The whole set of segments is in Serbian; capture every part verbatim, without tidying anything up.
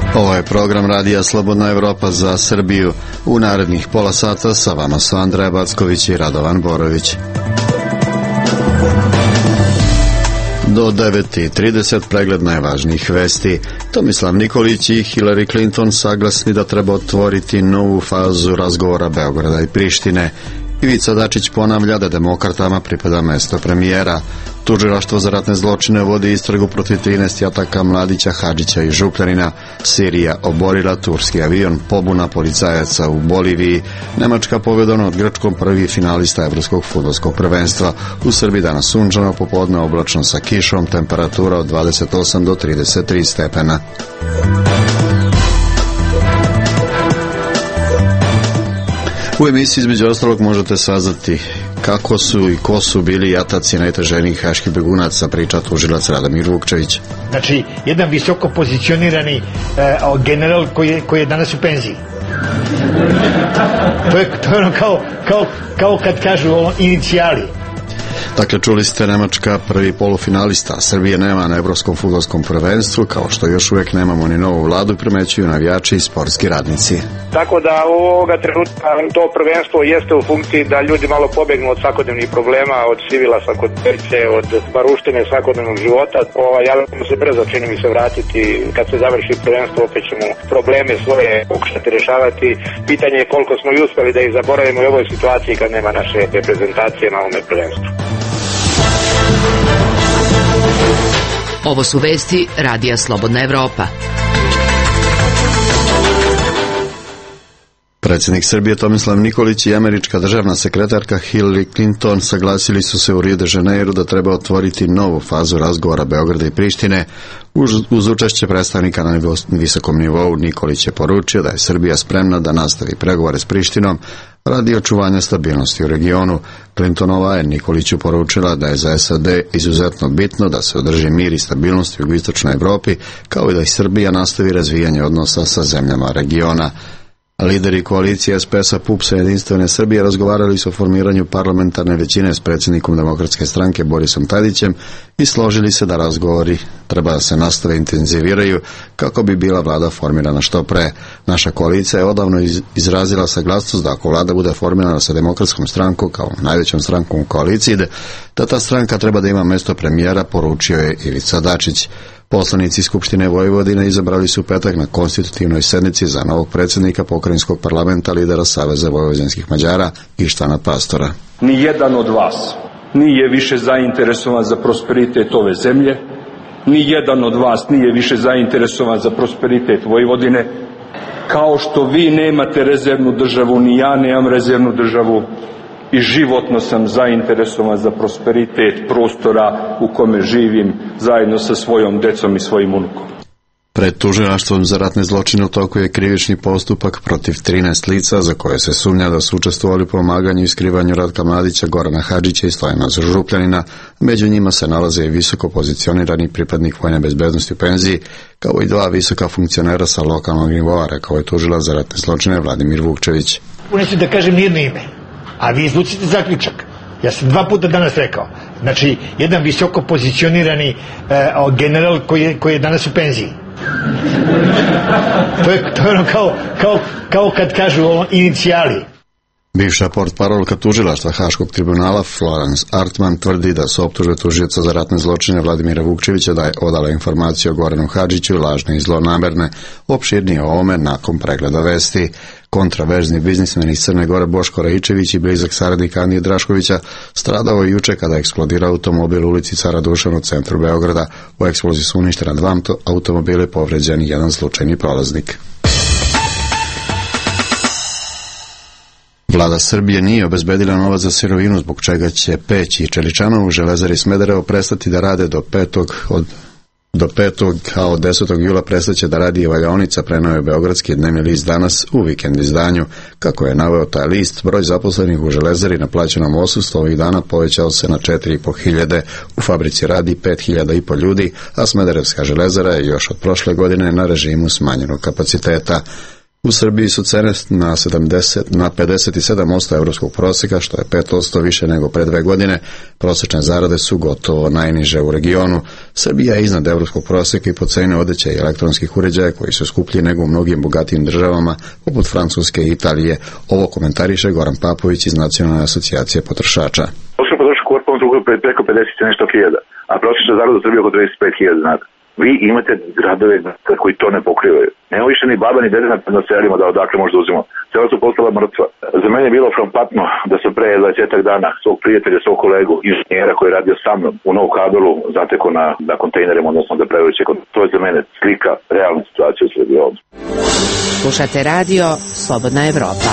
Ovo je program Radija Slobodna Evropa za Srbiju. U narednih pola sata sa vama su Andreja Backović i Radovan Borović. Do devet i trideset pregled najvažnijih vesti. Tomislav Nikolić i Hillary Clinton saglasni da treba otvoriti novu fazu razgovora Beograda i Prištine. Ivica Dačić ponavlja da demokratama pripada mesto premijera. Tužilaštvo za ratne zločine vodi istragu protiv trinaest jataka Mladića, Hadžića i Žukljanina. Sirija oborila turski avion, pobuna policajaca u Boliviji. Nemačka pobjeda nad Grčkom, prvi finalista evropskog fudbalskog prvenstva. U Srbiji danas sunčano, popodne oblačno sa kišom, temperatura od dvadeset osam do trideset tri stepena. U emisiji između ostalog možete saznati kako su i ko su bili jataci najtraženijih haških begunaca, priča tužilac Radomir Vukčević. Znači, jedan visoko pozicionirani e, general koji je, koji je danas u penziji. To je, to je ono kao, kao, kao kad kažu o inicijali. Dakle, čuli ste, Nemačka prvi polufinalista. Srbije nema na evropskom fudbalskom prvenstvu, kao što još uvijek nemamo ni novu vladu, primećuju navijači i sportski radnici. Tako da ovoga trenutka to prvenstvo jeste u funkciji da ljudi malo pobegnu od svakodnevnih problema, od civila svakodnevnice, od baruštine svakodnevnog života. Ovaj, ja ćemo se brzo, čini mi se, vratiti. Kad se završi prvenstvo, opet ćemo probleme svoje pokušati rješavati. Pitanje je koliko smo i uspeli da ih zaboravimo u ovoj situaciji kad nema naše reprezentacije na ovome prvenstvu. Ovo su vesti Radija Slobodna Evropa. Predsjednik Srbije Tomislav Nikolić i američka državna sekretarka Hillary Clinton saglasili su se u Rio de Janeiru da treba otvoriti novu fazu razgovora Beograda i Prištine. Uz, uz učešće predstavnika na visokom nivou, Nikolić je poručio da je Srbija spremna da nastavi pregovore s Prištinom radi očuvanja stabilnosti u regionu. Clintonova je Nikoliću poručila da je za S A D izuzetno bitno da se održi mir i stabilnost u jugoistočnoj Evropi, kao i da i Srbija nastavi razvijanje odnosa sa zemljama regiona. Lideri koalicije S P S-a, P U P S-a i Jedinstvene Srbije razgovarali su o formiranju parlamentarne većine s predsjednikom Demokratske stranke Borisom Tadićem i složili se da razgovori treba da se nastave intenziviraju kako bi bila vlada formirana što pre. Naša koalicija je odavno izrazila saglasnost da ako vlada bude formirana sa Demokratskom strankom kao najvećom strankom u koaliciji, da ta stranka treba da ima mesto premijera, poručio je Ivica Dačić. Poslanici Skupštine Vojvodine izabrali su petak na konstitutivnoj sednici za novog predsjednika pokrajinskog parlamenta, lidera Saveza vojvođanskih Mađara Ištvana Pastora. Ni jedan od vas nije više zainteresovan za prosperitet ove zemlje, ni jedan od vas nije više zainteresovan za prosperitet Vojvodine, kao što vi nemate rezervnu državu, ni ja nemam rezervnu državu, i životno sam zainteresovan za prosperitet prostora u kome živim zajedno sa svojom decom i svojim unukom. Pred tužilaštvom za ratne zločine u toku je krivični postupak protiv trinaest lica za koje se sumnja da su učestvovali u pomaganju i skrivanju Ratka Mladića, Gorana Hadžića i Stojana Žukljanina. Među njima se nalaze i visoko pozicionirani pripadnik vojne bezbednosti u penziji, kao i dva visoka funkcionera sa lokalnog nivoa, rekao je tužilac za ratne zločine Vladimir Vukčević. Neću da kažem nijedno ime, a vi izlučite zaključak. Ja sam dva puta danas rekao. Znači, jedan visoko pozicionirani e, general koji je, koji je danas u penziji. To je, to je ono kao, kao, kao kad kažu o inicijali. Bivša portparolka tužilaštva Haškog tribunala Florence Artman tvrdi da su optužbe tužioca za ratne zločine Vladimira Vukčevića da je odala informacije o Goranu Hadžiću lažne i zlonamerne. Opširnije o ovome nakon pregleda vesti. Kontraverzni biznismen iz Crne Gore Boško Raičević i blizak saradnik Anije Draškovića stradao je juče kada je eksplodirao automobil u ulici Cara Dušana u centru Beograda. U eksploziji su uništena dva automobile, povređen i jedan slučajni prolaznik. Vlada Srbije nije obezbedila novac za sirovinu, zbog čega će Peć i Čeličanovo u Železari Smederevo prestati da rade do petog od Do petog, a od desetog jula prestaće da radi i valjaonica, preneo je beogradski dnevni list Danas u vikend izdanju. Kako je naveo taj list, broj zaposlenih u Železari na plaćenom odsustvu ovih dana povećao se na četiri i po hiljade. U fabrici radi pet hiljada i po ljudi, a Smederevska železara je još od prošle godine na režimu smanjenog kapaciteta. U Srbiji su cene na, sedamdeset, na pedeset sedam posto evropskog prosjeka, što je pet posto više nego pre dve godine. Prosječne zarade su gotovo najniže u regionu. Srbija je iznad evropskog prosjeka i po ceni odeće i elektronskih uređaja koji su skuplji nego u mnogim bogatijim državama, poput Francuske i Italije. Ovo komentariše Goran Papović iz Nacionalne asocijacije potrošača. Prosječna potrošačka korpa u drugu preko pedeset nešto hiljada, a prosječna zarada u Srbiji oko trideset pet hiljada dinara. Vi imate gradove koji to ne pokrivaju. Nema više ni baba ni dede na selima da odakle možda uzimo. Sela su postala mrtva. Za mene je bilo frapantno da sam pre dvadeset dana svog prijatelja, svog kolegu, inženjera koji je radio sa mnom u Novu Kabelu zateko na, na kontejnerima, odnosno da prevrće. To je za mene slika realne situacije u Srbiji ovdje. Slušate radio Slobodna Evropa.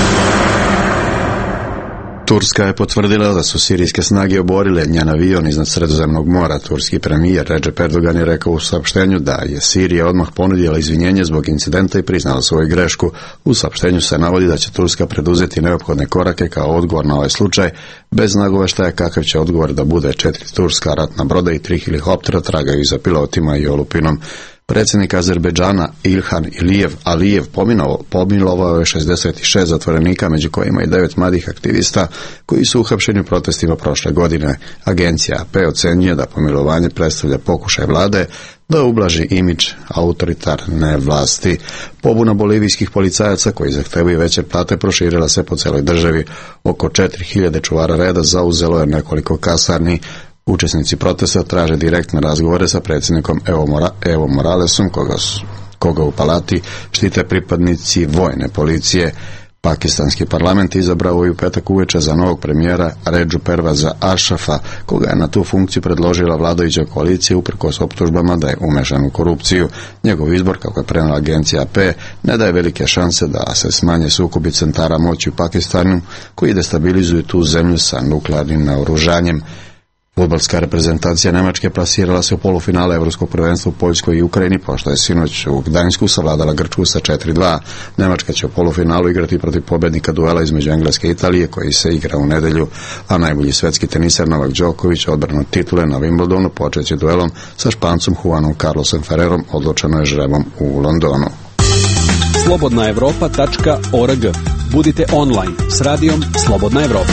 Turska je potvrdila da su sirijske snage oborile njen avion iznad Sredozemnog mora. Turski premijer Recep Erdogan je rekao u saopštenju da je Sirija odmah ponudila izvinjenje zbog incidenta i priznala svoju grešku. U saopštenju se navodi da će Turska preduzeti neophodne korake kao odgovor na ovaj slučaj, bez nagoveštaja kakav će odgovor da bude. Četiri turska ratna broda i tri helikoptera tragaju za pilotima i olupinom. Predsjednik Azerbejdžana Ilhan Ilijev Alijev pomilovao je šezdeset šest zatvorenika, među kojima i devet mladih aktivista koji su uhapšeni u protestima prošle godine. Agencija A P ocenjuje da pomilovanje predstavlja pokušaj vlade da ublaži imidž autoritarne vlasti. Pobuna bolivijskih policajaca koji zahtevaju veće plate proširila se po celoj državi. Oko četiri hiljade čuvara reda zauzelo je nekoliko kasarni. Učesnici protesta traže direktne razgovore sa predsjednikom Evo, Mora, Evo Moralesom, koga, koga u palati štite pripadnici vojne policije. Pakistanski parlament izabrao je u petak uveče za novog premijera Redžu Pervaza Ašrafa, koga je na tu funkciju predložila vladajuća koalicija uprkos optužbama da je umešan u korupciju. Njegov izbor, kako je prenela agencija A P, ne daje velike šanse da se smanje sukobi centara moći u Pakistanu, koji destabilizuju tu zemlju sa nuklearnim naoružanjem. Fudbalska reprezentacija Nemačke plasirala se u polufinale Evropskog prvenstva u Poljskoj i Ukrajini, pošto je sinoć u Gdańsku savladala Grčku sa četiri dva. Nemačka će u polufinalu igrati protiv pobednika duela između Engleske i Italije, koji se igra u nedelju, a najbolji svetski teniser Novak Đoković, odbranu titule na Wimbledonu, počeće duelom sa Špancom Juanom Carlosom Ferrerom, odlučeno je žrebom u Londonu. slobodna evropa tačka org. Budite online s radijom Slobodna Evropa.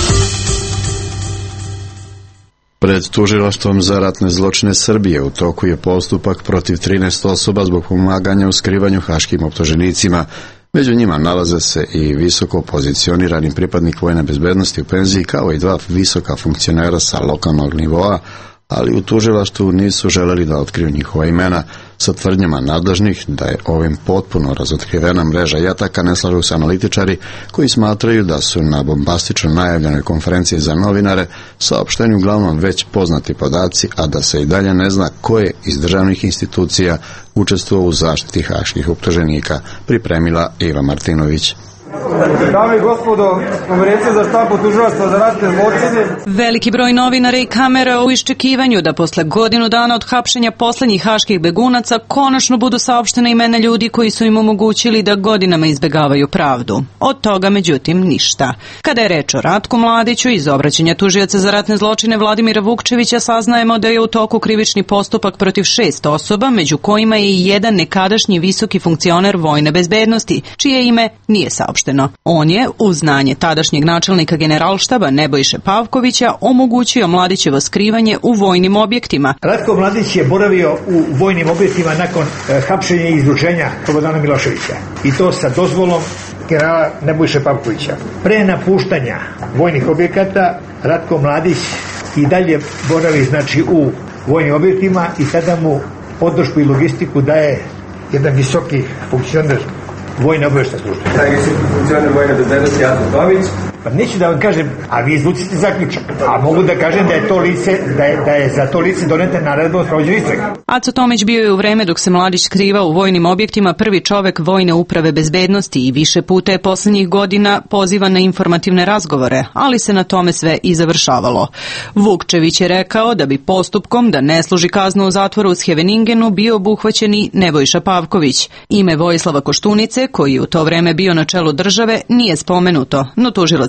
Pred tužilaštvom za ratne zločine Srbije u toku je postupak protiv trinaest osoba zbog pomaganja u skrivanju haškim optuženicima. Među njima nalaze se i visoko pozicionirani pripadnik vojne bezbednosti u penziji, kao i dva visoka funkcionera sa lokalnog nivoa, ali u tužilaštvu nisu želeli da otkriju njihova imena. Sa tvrdnjama nadležnih da je ovim potpuno razotkrivena mreža jataka ne slažu se analitičari koji smatraju da su na bombastično najavljenoj konferenciji za novinare saopšteni uglavnom već poznati podaci, a da se i dalje ne zna ko je iz državnih institucija učestvovao u zaštiti haških optuženika, pripremila Iva Martinović. Dame i gospodo, Konferencija za štampu tužilaštva za ratne zločine. Veliki broj novinara i kamera u iščekivanju da posle godinu dana od hapšenja poslednjih haških begunaca konačno budu saopštene imena ljudi koji su im omogućili da godinama izbegavaju pravdu. Od toga, međutim, ništa. Kada je reč o Ratku Mladiću, iz obraćanja tužioca za ratne zločine Vladimira Vukčevića saznajemo da je u toku krivični postupak protiv šest osoba, među kojima je i jedan nekadašnji visoki funkcioner vojne bezbednosti, čije ime nije saopšteno. On je, uz znanje tadašnjeg načelnika generalštaba Nebojše Pavkovića, omogućio Mladićevo skrivanje u vojnim objektima. Ratko Mladić je boravio u vojnim objektima nakon e, hapšenja i izručenja Slobodana Miloševića. I to sa dozvolom generala Nebojše Pavkovića. Pre napuštanja vojnih objekata Ratko Mladić i dalje boravi znači u vojnim objektima i tada mu podršku i logistiku daje jedan visoki funkcioner vojne obavještajne službe. Najviši funkcioner vojne bezbednosti Aco Tomić. Pa neću da vam kažem, a vi izlučite zaključak. A mogu da kažem da je to lice, da je, da je za to lice doneta naredba o sprovođenju istrage. Aco Tomić bio je u vreme dok se Mladić skrivao u vojnim objektima prvi čovek vojne uprave bezbednosti i više puta je poslednjih godina pozivan na informativne razgovore, ali se na tome sve i završavalo. Vukčević je rekao da bi postupkom da ne služi kaznu u zatvoru u Scheveningenu bio obuhvaćen i Nebojša Pavković. Ime Vojislava Koštunice, koji je u to vreme bio na čelu države, nije spomenuto, no tužilac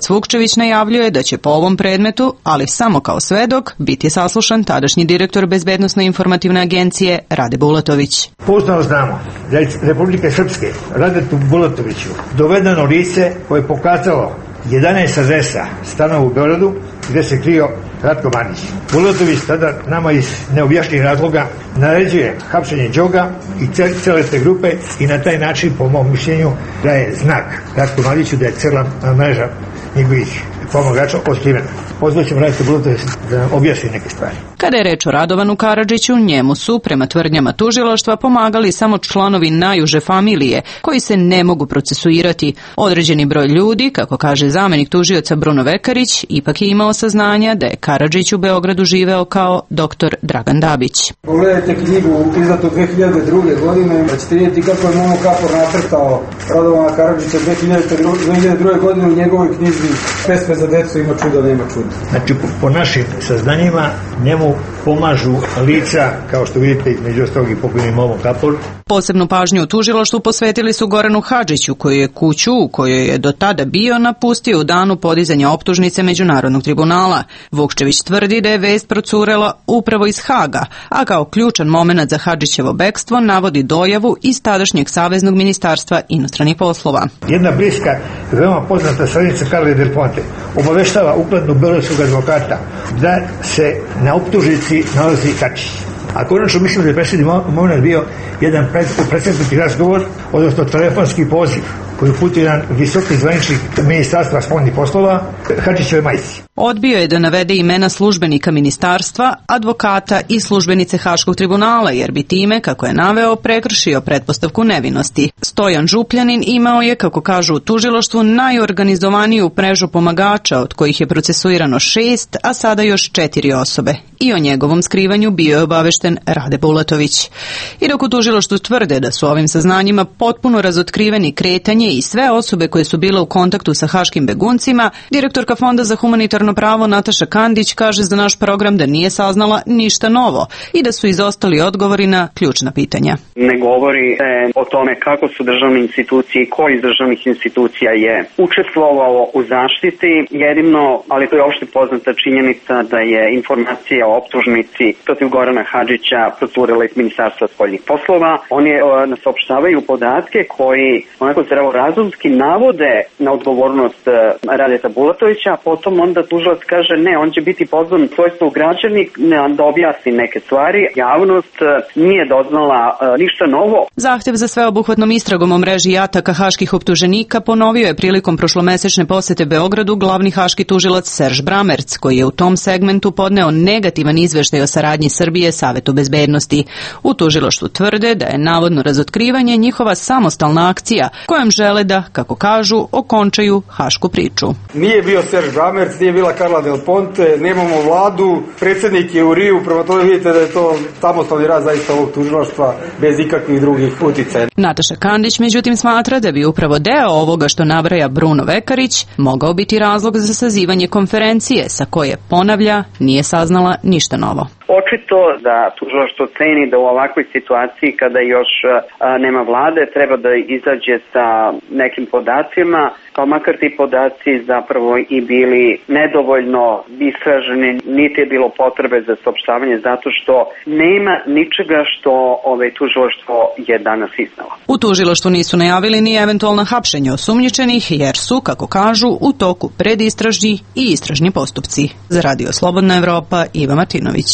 Gorac Vukčević najavljuje da će po ovom predmetu, ali samo kao svedok, biti saslušan tadašnji direktor Bezbednosno-informativne agencije Rade Bulatović. Pouzdano znamo da je Republike Srpske Radetu Bulatoviću dovedeno lice koje je pokazalo jedanaest adresa stanova u Beogradu gde se krio Ratko Mladić. Bulatović tada nama iz neobjašnjenih razloga naređuje hapšenje Đoga i cele te grupe i na taj način, po mom mišljenju, da je znak Ratko Mladiću da je cela mreža njegovih pomagača otkrivena. Pozvaćemo Radeta Bulatovića da nam objasni neke stvari. Kada je reč o Radovanu Karadžiću, njemu su, prema tvrdnjama tužilaštva, pomagali samo članovi najuže familije, koji se ne mogu procesuirati. Određeni broj ljudi, kako kaže zamenik tužioca Bruno Vekarić, ipak je imao saznanja da je Karadžić u Beogradu živeo kao doktor Dragan Dabić. Pogledajte knjigu izdatu dve hiljade druge. godine, da ćete vidjeti kako je Momo Kapor nacrtao Radovana Karadžića dve hiljade druge. godine u njegovoj knjizi Pesme za decu, ima čuda, nema čuda. Znači, po našim saznanjima, njemu pomažu lica, kao što vidite, između ostalog i pokojni Momo Kapor. Posebnu pažnju u tužilaštvu posvetili su Goranu Hadžiću, koji je kuću u kojoj je do tada bio napustio u danu podizanja optužnice Međunarodnog tribunala. Vukčević tvrdi da je vest procurela upravo iz Haga, a kao ključan moment za Hadžićevo bekstvo navodi dojavu iz tadašnjeg Saveznog ministarstva inostranih poslova. Jedna bliska, veoma poznata srednica Karla Del Ponte obaveštava uglednog beogradskog advokata da se na optužnici nalazi Hadžić. A konačno mislim da je presudni moment bio jedan predsednički razgovor, odnosno telefonski poziv koji uputio jedan visoki zvaničnik ministarstva spoljnih poslova Hadžićeve majci. Odbio je da navede imena službenika ministarstva, advokata i službenice Haškog tribunala, jer bi time, kako je naveo, prekršio pretpostavku nevinosti. Stojan Župljanin imao je, kako kažu u tužilaštvu, najorganizovaniju mrežu pomagača, od kojih je procesuirano šest, a sada još četiri osobe. I o njegovom skrivanju bio je obavešten Rade Bulatović. I dok u tužilaštvu tvrde da su ovim saznanjima potpuno razotkriveni kretanje i sve osobe koje su bile u kontaktu sa haškim beguncima, direktorka Fonda za humanitarno pravo Nataša Kandić kaže za naš program da nije saznala ništa novo i da su izostali odgovori na ključna pitanja. Ne govori se o tome kako su državne institucije i koji iz državnih institucija je učestvovao u zaštiti. Jedino, ali to je opšte poznata činjenica da je informacija o optužnici protiv Gorana Hadžića procurela iz Ministarstva spoljnih poslova. Oni nas opštavaju podatke koji onako zdravorazumski navode na odgovornost Radeta Bulatovića, a potom onda tužilac kaže ne, on će biti pozvan svojstvo građanik da objasni neke stvari. Javnost nije doznala ništa novo. Zahtev za sveobuhvatnom istragom o mreži jataka haških optuženika ponovio je prilikom prošlomesečne posete Beogradu glavni haški tužilac Serž Bramerc, koji je u tom segmentu podneo negativan izveštaj o saradnji Srbije Savetu bezbednosti. U tužilaštvu tvrde da je navodno razotkrivanje njihova samostalna akcija, kojom žele da, kako kažu, okončaju hašku priču. Nije bio Serž Bramerc, nije bila Karla Del Ponte, nemamo vladu, predsjednik je u Riju, prema tome vidite da je to samostalni rad zaista ovog tužilaštva bez ikakvih drugih uticaja. Nataša Kandić međutim smatra da bi upravo deo ovoga što nabraja Bruno Vekarić mogao biti razlog za sazivanje konferencije sa koje, ponavlja, nije saznala ništa novo. Očito da tužilaštvo ceni da u ovakvoj situaciji kada još a, nema vlade treba da izađe sa nekim podacima, pa makar ti podaci zapravo i bili nedovoljno istraženi, niti je bilo potrebe za saopštavanje zato što nema ničega što ovaj tužilaštvo je danas iznalo. U tužilaštvu nisu najavili ni eventualna hapšenja osumnjičenih jer su, kako kažu, u toku predistražni i istražni postupci. Za Radio Slobodna Evropa, Iva Martinović.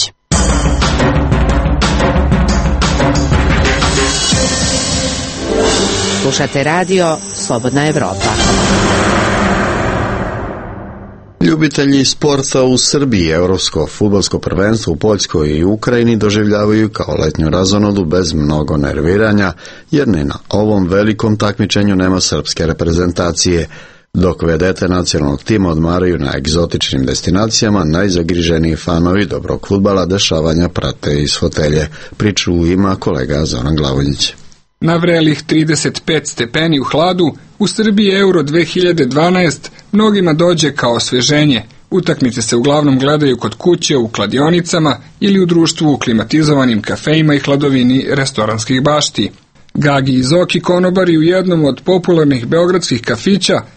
Slušate radio Slobodna Evropa. Ljubitelji sporta u Srbiji Evropsko fudbalsko prvenstvo u Poljskoj i Ukrajini doživljavaju kao letnju razonodu bez mnogo nerviranja, jer ni na ovom velikom takmičenju nema srpske reprezentacije. Dok vedete nacionalnog tima odmaraju na egzotičnim destinacijama, najzagriženiji fanovi dobrog fudbala dešavanja prate iz fotelje. Priču ima kolega Zoran Glavonjić. Na vrelih trideset pet stepeni u hladu, u Srbiji Euro dve hiljade dvanaest mnogima dođe kao osveženje. Utakmice se uglavnom gledaju kod kuće, u kladionicama ili u društvu u klimatizovanim kafejima i hladovini restoranskih bašti. Gagi i Zoki konobari u jednom od popularnih beogradskih kafića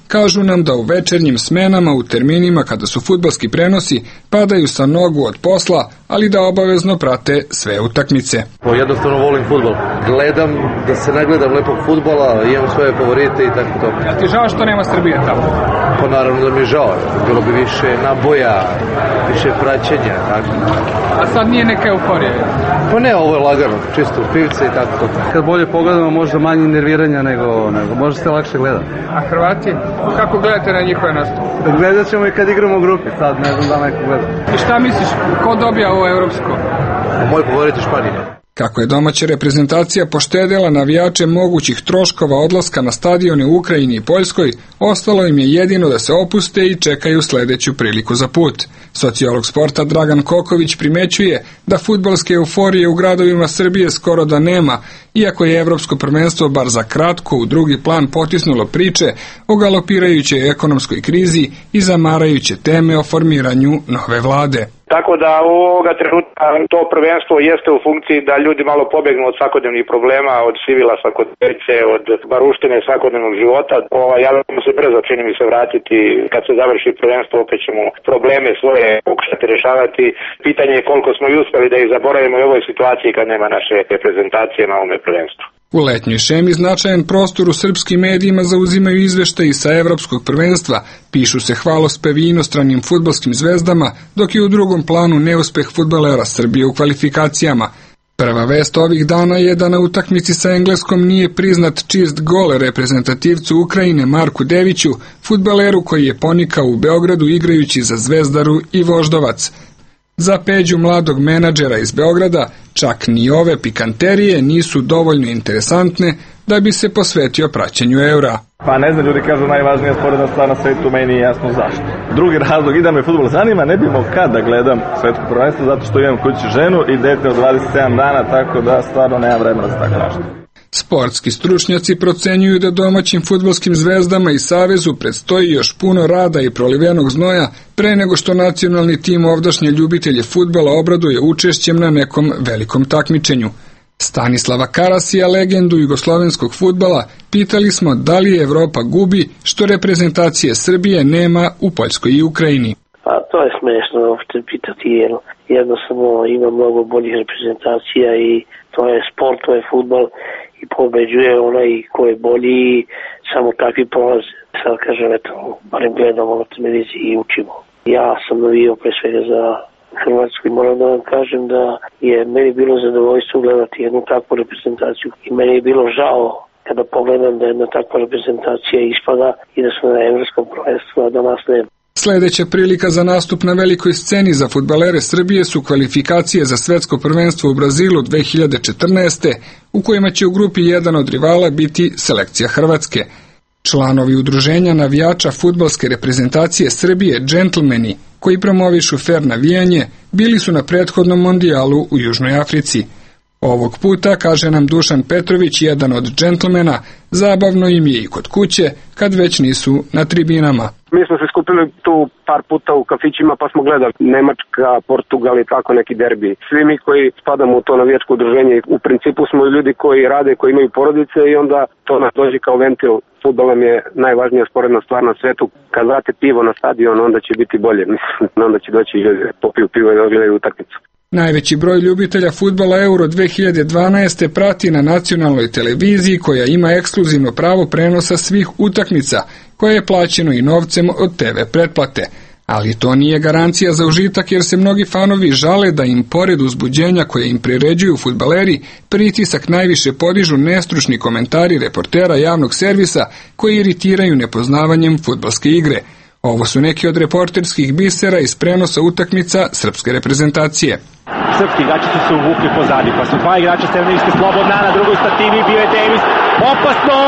kažu nam da u večernjim smenama u terminima kada su fudbalski prenosi padaju sa nogu od posla, ali da obavezno prate sve utakmice. Jednostavno volim fudbal. Gledam da se ne gledam lepog fudbala, imam svoje favorite i tako to. Ja ti žao što nema Srbije tamo? Pa naravno da mi je žao. Bilo bi više naboja, više praćenja. Tako. A sad nije neka euforija? Pa ne, ovo je lagano, čisto pivce i tako to. Kad bolje pogledamo, možda manje nerviranja nego, nego možda se lakše gleda. A Hrvati? Kako gledate na njihove nastupe? Gledat ćemo i kad igramo u grupi, sad ne znam da neko gleda. I šta misliš, ko dobija ovo evropsko? Moj favorit je Španija. Kako je domaća reprezentacija poštedela navijače mogućih troškova odlaska na stadione u Ukrajini i Poljskoj, ostalo im je jedino da se opuste i čekaju sledeću priliku za put. Sociolog sporta Dragan Koković primećuje da fudbalske euforije u gradovima Srbije skoro da nema, iako je evropsko prvenstvo bar za kratko u drugi plan potisnulo priče o galopirajućoj ekonomskoj krizi i zamarajuće teme o formiranju nove vlade. Tako da u ovoga trenutka to prvenstvo jeste u funkciji da ljudi malo pobegnu od svakodnevnih problema, od sivila svakodnevnice, od baruštine svakodnevnog života. Ovaj, ja ćemo se brzo, čini mi se, vratiti. Kad se završi prvenstvo, opet ćemo probleme svoje pokušati rješavati. Pitanje je koliko smo i uspjeli da ih zaboravimo u ovoj situaciji kad nema naše reprezentacije na ovome prvenstvu. U letnjoj šemi značajan prostor u srpskim medijima zauzimaju izveštaji sa evropskog prvenstva, pišu se hvalospevi inostranim fudbalskim zvezdama, dok je u drugom planu neuspeh fudbalera Srbije u kvalifikacijama. Prva vest ovih dana je da na utakmici sa Engleskom nije priznat čist gol reprezentativcu Ukrajine Marku Deviću, fudbaleru koji je ponikao u Beogradu igrajući za Zvezdaru i Voždovac. Za Peđu, mladog menadžera iz Beograda, čak ni ove pikanterije nisu dovoljno interesantne da bi se posvetio praćenju eura. Pa ne znam, ljudi kažu najvažnija sporedna stvar na svetu, meni je jasno zašto. Drugi razlog i da me fudbal zanima, ne bih mogao kad da gledam svetsko prvenstvo, zato što imam kući ženu i dete od dvadeset sedam dana, tako da stvarno nemam vremena za tako nešto. Sportski stručnjaci procenjuju da domaćim fudbalskim zvezdama i savezu predstoji još puno rada i prolivenog znoja pre nego što nacionalni tim ovdašnje ljubitelje fudbala obraduje učešćem na nekom velikom takmičenju. Stanislava Karasija, legendu jugoslovenskog fudbala, pitali smo da li Evropa gubi što reprezentacije Srbije nema u Poljskoj i Ukrajini. Pa to je smešno uopšte pitati, jer jednostavno ima mnogo boljih reprezentacija i to je sport, to je fudbal i pobeđuje onaj ko je bolji i samo takvi prolaze. Sad kažem, eto, barem gledamo na televiziji i učimo. Ja sam navio pre svega za Hrvatsku i moram da vam kažem da je meni bilo zadovoljstvo gledati jednu takvu reprezentaciju i meni je bilo žao kada pogledam da jedna takva reprezentacija ispada i da smo na evropskom prvenstvu, a da nas nema. Sledeća prilika za nastup na velikoj sceni za fudbalere Srbije su kvalifikacije za svetsko prvenstvo u Brazilu dve hiljade četrnaeste. u kojima će u grupi jedan od rivala biti selekcija Hrvatske. Članovi udruženja navijača fudbalske reprezentacije Srbije Džentlmeni, koji promovišu fer navijanje, bili su na prethodnom mondijalu u Južnoj Africi. Ovog puta, kaže nam Dušan Petrović, jedan od džentlmena, zabavno im je i kod kuće, kad već nisu na tribinama. Mi smo se skupili tu par puta u kafićima pa smo gledali Nemačka, Portugal i tako neki derbi. Svi mi koji spadamo u to navijačko udruženje, u principu smo ljudi koji rade, koji imaju porodice i onda to nas dođe kao ventil. Fudbal nam je najvažnija sporedna stvar na svetu. Kad vrate pivo na stadion, onda će biti bolje. Mislim, onda će doći ljudi popiju pivo i odgledaju utakmicu. Najveći broj ljubitelja fudbala Euro dve hiljade dvanaeste prati na nacionalnoj televiziji koja ima ekskluzivno pravo prenosa svih utakmica, koje je plaćeno i novcem od te ve pretplate. Ali to nije garancija za užitak jer se mnogi fanovi žale da im pored uzbuđenja koje im priređuju fudbaleri, pritisak najviše podižu nestručni komentari reportera javnog servisa koji iritiraju nepoznavanjem fudbalske igre. Ovo su neki od reporterskih bisera iz prenosa utakmica srpske reprezentacije. Srpski igrači su se uvukli pozadi, pa su dva igrača Severnijske slobodna, na drugoj stativi bio je Davis. Opasno!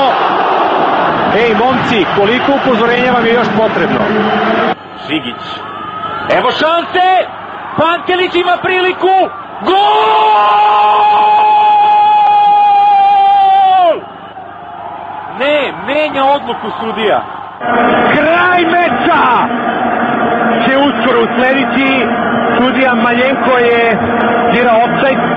Ej, momci, koliko upozorenja vam je još potrebno? Žigić. Evo šanse! Pantelić ima priliku! Gol! Ne, menja odluku sudija. Kraj meča će uskoro uslediti. Sudija Maljenko je dirao ofsajd.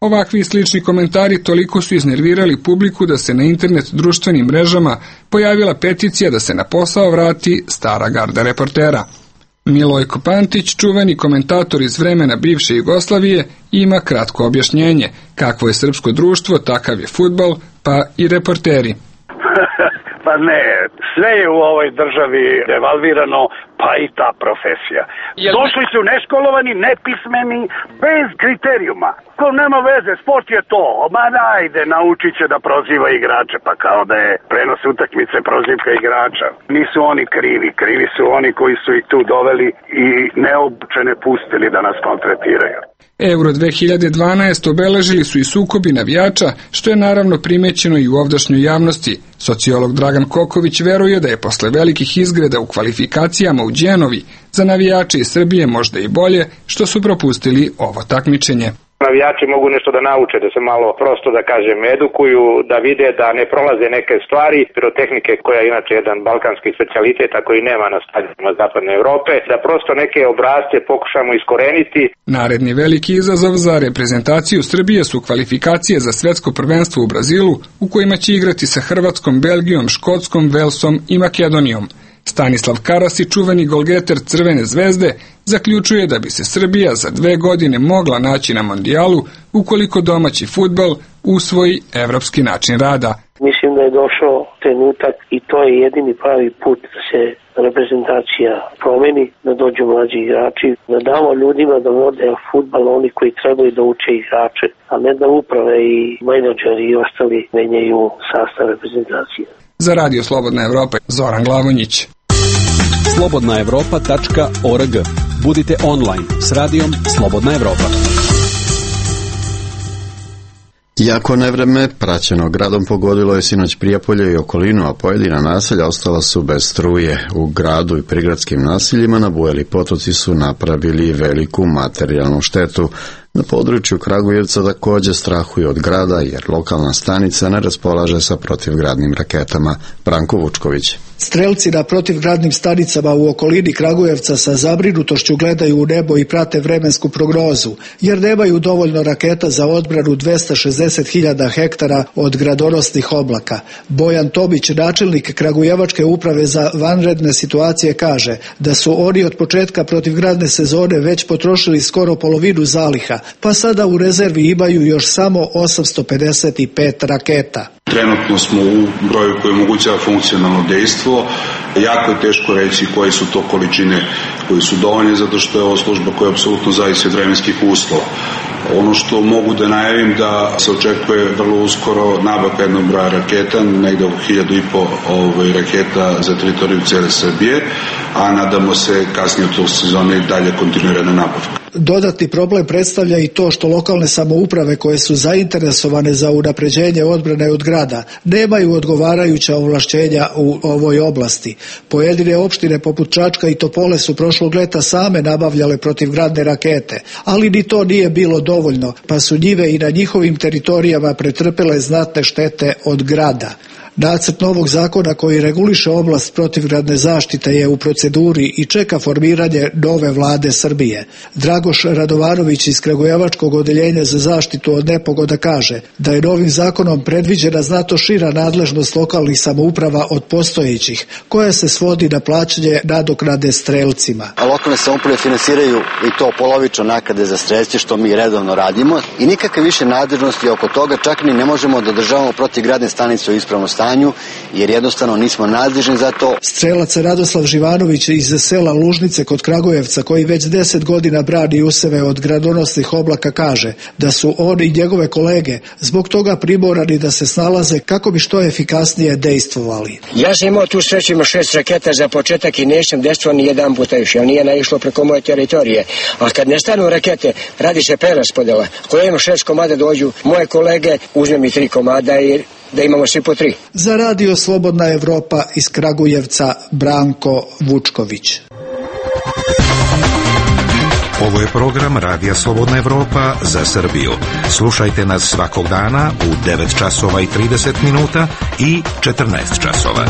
Ovakvi i slični komentari toliko su iznervirali publiku da se na internet društvenim mrežama pojavila peticija da se na posao vrati stara garda reportera. Milojko Pantić, čuveni komentator iz vremena bivše Jugoslavije, ima kratko objašnjenje. Kakvo je srpsko društvo, takav je fudbal, pa i reporteri. Pa ne, sve je u ovoj državi devalvirano, pa i ta profesija. Došli su neškolovani, nepismeni, bez kriterijuma. Ko nema veze, sport je to. Ma najde, naučit će da proziva igrače, pa kao da je prenos utakmice prozivka igrača. Nisu oni krivi, krivi su oni koji su ih tu doveli i neobučene pustili da nas maltretiraju. Euro dve hiljade dvanaest obeležili su i sukobi navijača, što je naravno primećeno i u ovdašnjoj javnosti. Sociolog Dragan Koković veruje da je posle velikih izgreda u kvalifikacijama u Đenovi za navijače iz Srbije možda i bolje što su propustili ovo takmičenje. Navijači mogu nešto da nauče, da se malo prosto, da kažem, edukuju, da vide da ne prolaze neke stvari, pirotehnike koja je inače jedan balkanski specijalitet, a koji nema na stadionima zapadne Evrope, da prosto neke obrazce pokušamo iskoreniti. Naredni veliki izazov za reprezentaciju Srbije su kvalifikacije za svetsko prvenstvo u Brazilu, u kojima će igrati sa Hrvatskom, Belgijom, Škotskom, Velsom i Makedonijom. Stanislav Karasi, čuveni golgeter Crvene zvezde, zaključuje da bi se Srbija za dve godine mogla naći na mondijalu ukoliko domaći fudbal usvoji evropski način rada. Mislim da je došao trenutak i to je jedini pravi put da se reprezentacija promeni, da dođu mlađi igrači, da damo ljudima da vode fudbal oni koji trebaju da uče igrače, a ne da uprave i menadžeri i ostali menjaju sastav reprezentacije. Za Radio Slobodna Evropa, Zoran Glavonjić. slobodna evropa tačka org. Budite online s radijom Slobodna Evropa. Jako nevreme, praćeno gradom, pogodilo je sinoć Prijepolje i okolinu, a pojedina naselja ostala su bez struje. U gradu i prigradskim naseljima nabujali potoci su napravili veliku materijalnu štetu. Na području Kragujevca također strahuju od grada jer lokalna stanica ne raspolaže sa protivgradnim raketama. Branko Vučković. Strelci na protivgradnim stanicama u okolini Kragujevca sa zabrinutošću gledaju u nebo i prate vremensku prognozu, jer nemaju dovoljno raketa za odbranu dvesta šezdeset hiljada hektara od gradonosnih oblaka. Bojan Tomić, načelnik Kragujevačke uprave za vanredne situacije, kaže da su oni od početka protivgradne sezone već potrošili skoro polovinu zaliha, pa sada u rezervi imaju još samo osamsto pedeset pet raketa. Trenutno smo u broju koji omogućava funkcionalno dejstvo. Jako je teško reći koje su to količine koje su dovoljne, zato što je ovo služba koja apsolutno zavisi od vremenskih uslova. Ono što mogu da najavim da se očekuje vrlo uskoro nabavka jednog broja raketa, negde oko hiljadu i po ovaj, raketa za teritoriju cijele Srbije, a nadamo se kasnije od tog sezone i dalje kontinuirana nabavka. Dodatni problem predstavlja i to što lokalne samouprave koje su zainteresovane za unapređenje odbrane od grada nemaju odgovarajuća ovlašćenja u ovoj oblasti. Pojedine opštine poput Čačka i Topole su prošlog leta same nabavljale protivgradne rakete, ali ni to nije bilo dovoljno, pa su njive i na njihovim teritorijama pretrpele znatne štete od grada. Nacrt novog zakona koji reguliše oblast protivgradne zaštite je u proceduri i čeka formiranje nove vlade Srbije. Dragoš Radovanović iz Kragujevačkog odeljenja za zaštitu od nepogoda kaže da je novim zakonom predviđena znatno šira nadležnost lokalnih samouprava od postojećih, koja se svodi na plaćanje nadoknade strelcima. A lokalne samouprave finansiraju i to polovično naknade za strelce, što mi redovno radimo, i nikakve više nadležnosti oko toga, čak ni ne možemo da održavamo protivgradne stanice u ispravnom stanju, jer jednostavno nismo nadležni za to. Strelac Radoslav Živanović iz sela Lužnice kod Kragujevca, koji već deset godina brani useve od gradonosnih oblaka, kaže da su on i njegove kolege zbog toga primorani da se snalaze kako bi što efikasnije dejstvovali. Ja sam imao tu sreću, ima šest raketa za početak i nisam dejstvovao ni jedan puta još, jer nije naišlo preko moje teritorije. A kad ne stanu rakete, radi se preraspodela. Ako ja imam šest komada, dođu moje kolege, uzme mi tri komada i da imamo svi po tri. Za Radio Slobodna Evropa iz Kragujevca, Branko Vučković. Ovo je program Radija Slobodna Evropa za Srbiju. Slušajte nas svakog dana u devet časova i trideset minuta i četrnaest časova.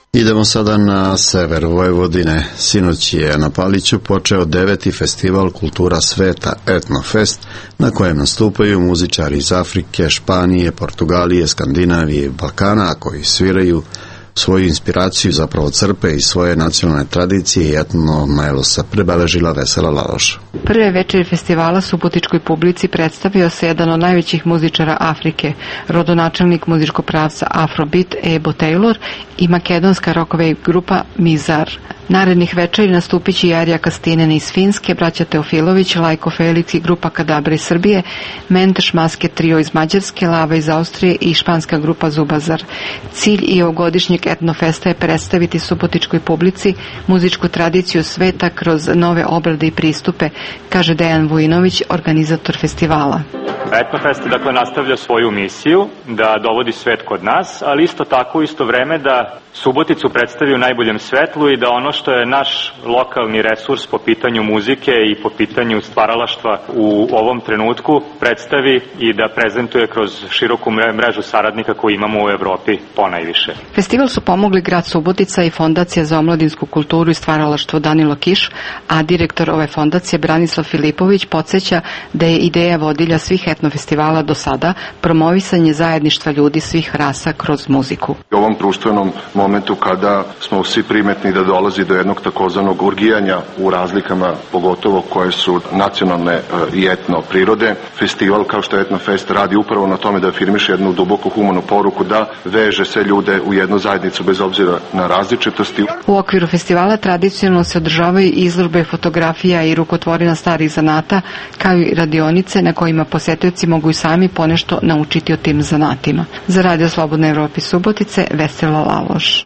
Idemo sada na sever Vojvodine. Sinoć je na Paliću počeo deveti festival Kultura sveta Etnofest, na kojem nastupaju muzičari iz Afrike, Španije, Portugalije, Skandinavije i Balkana, a koji sviraju svoju inspiraciju, zapravo crpe iz svoje nacionalne tradicije i etno najlosa, prebeležila Vesela Laloš. Prve večeri festivala subotičkoj publici predstavio se jedan od najvećih muzičara Afrike, rodonačelnik muzičkog pravca Afrobeat Ebo Taylor i makedonska rockove grupa Mizar. Narednih večeri nastupit će Jarija Kastinen iz Finske, braća Teofilović, Lajko Felix i grupa Kadabra iz Srbije, Menteš Maske trio iz Mađarske, Lava iz Austrije i španska grupa Zubazar. Cilj i ovogodišnjeg Etnofesta je predstaviti subotičkoj publici muzičku tradiciju sveta kroz nove obrade i pristupe, kaže Dejan Vujinović, organizator festivala. Etnofest dakle nastavlja svoju misiju da dovodi svet kod nas, ali isto tako u isto vreme da Suboticu predstavi u najboljem svetlu i da ono što je naš lokalni resurs po pitanju muzike i po pitanju stvaralaštva u ovom trenutku predstavi i da prezentuje kroz široku mrežu saradnika koju imamo u Evropi ponajviše. Festival su pomogli grad Subotica i Fondacija za omladinsku kulturu i stvaralaštvo Danilo Kiš, a direktor ove fondacije Branislav Filipović podsjeća da je ideja vodilja svih etnofestivala do sada promovisanje zajedništva ljudi svih rasa kroz muziku. U ovom društvenom momentu kada smo svi primetni da dolazi do jednog takozvanog urgijanja u razlikama, pogotovo koje su nacionalne i etno prirode, festival kao što je Etnofest radi upravo na tome da afirmiše jednu duboku humanu poruku, da veže sve ljude u jednu zajednicu bez obzira na različitosti. U okviru festivala tradicionalno se održavaju izložbe fotografija i rukotvorina starih zanata, kao i radionice na kojima posetioci mogu i sami ponešto naučiti o tim zanatima. Za Radio Slobodna Evropa Subotice, Vesela Laloš.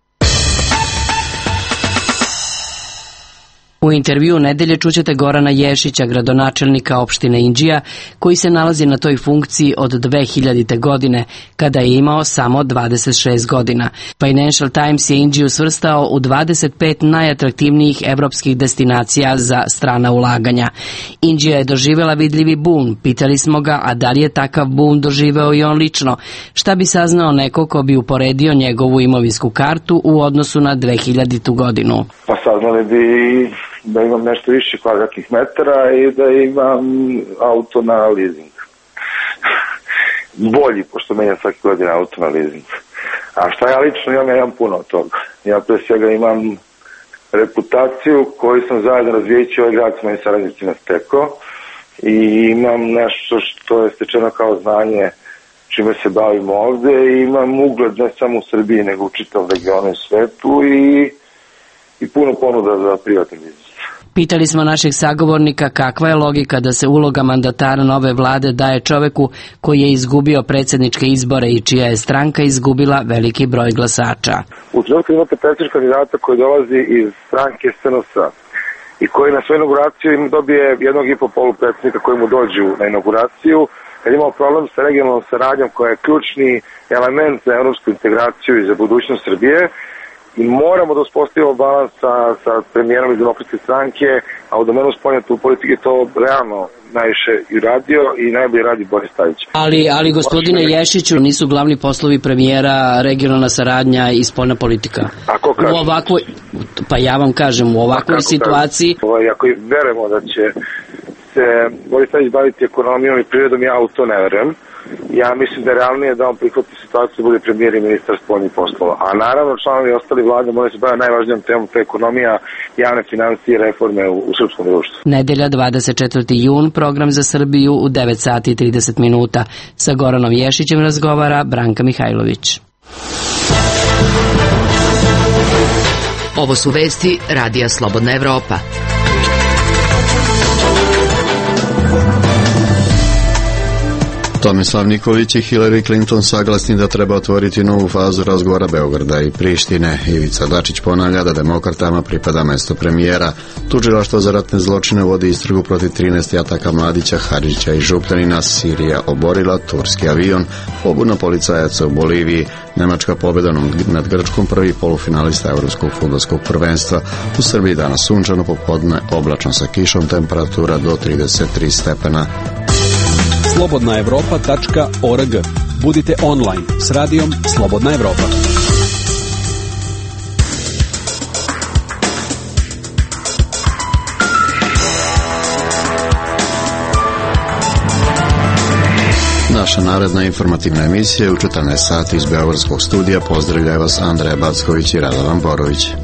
U intervju nedelje čućete Gorana Ješića, gradonačelnika opštine Inđija, koji se nalazi na toj funkciji od dve hiljadite. godine, kada je imao samo dvadeset šest godina. Financial Times je Inđiju svrstao u dvadeset pet najatraktivnijih evropskih destinacija za strana ulaganja. Inđija je doživjela vidljivi bum. Pitali smo ga, a da li je takav bum doživeo i on lično? Šta bi saznao neko ko bi uporedio njegovu imovinsku kartu u odnosu na dve hiljaditu. godinu? Pa saznali bi da imam nešto više kvadratnih metara i da imam auto na leasing. Bolji, pošto menjam svaki godin auto na leasing. A šta ja lično imam, ja imam puno od toga. Ja pre svega imam reputaciju koju sam zajedno razvijeći ovaj grad s mojim saradnicima stekao i imam nešto što je stečeno kao znanje čime se bavimo ovde i imam ugled ne samo u Srbiji nego u čitavom regionu i svetu i, i puno ponuda za privatni biznis. Pitali smo našeg sagovornika kakva je logika da se uloga mandatara nove vlade daje čoveku koji je izgubio predsjedničke izbore i čija je stranka izgubila veliki broj glasača. U trenutku imate predsjedničkog kandidata koji dolazi iz stranke S N S i koji na svoju inauguraciju dobije jednog i po polu predsjednika koji mu dođu na inauguraciju. Kad imamo problem sa regionalnom saradnjom koja je ključni element za evropsku integraciju i za budućnost Srbije, i moramo da uspostavimo balans sa, sa premijerom iz Demokratske stranke, a u domenu spoljne politike to realno najviše i radio i najbolje radi Boris Tadić. Ali, ali gospodine Ješiću, nisu glavni poslovi premijera regionalna saradnja i spoljna politika? Ako kažem? U ovakvoj, pa ja vam kažem, u ovakvoj situaciji... Ovaj, ako verujemo da će se Boris Tadić baviti ekonomijom i prirodom, ja u to ne verujem. Ja mislim da je realnije da on prihvati situaciju da bude premijer i ministar spoljnih poslova. A naravno članovi ostali vlade moraju se baviti najvažnijom temom, to je ekonomija, javne financije i reforme u, u srpskom društvu. Nedelja dvadeset četvrti jun, program za Srbiju u devet sati i trideset minuta. Sa Goranom Ješićem razgovara Branka Mihajlović. Ovo su vesti Radija Slobodna Evropa. Tomislav Nikolić i Hillary Clinton saglasni da treba otvoriti novu fazu razgovora Beograda i Prištine. Ivica Dačić ponavlja da demokratama pripada mesto premijera. Tužilaštvo za ratne zločine vodi istragu protiv trinaest jataka Mladića, Hadžića i Župtanina. Sirija oborila turski avion, pobuna policajaca u Boliviji, Nemačka pobjeda nad Grčkom, prvi polufinalista Evropskog fudbalskog prvenstva. U Srbiji danas sunčano, popodne oblačno sa kišom, temperatura do trideset tri stepena. slobodna evropa tačka org. Budite online s radijom Slobodna Evropa. naša naredna informativna emisija u četrnaest sati iz Beogradskog studija. Pozdravljaju vas Andreja Backović i Radovan Borović.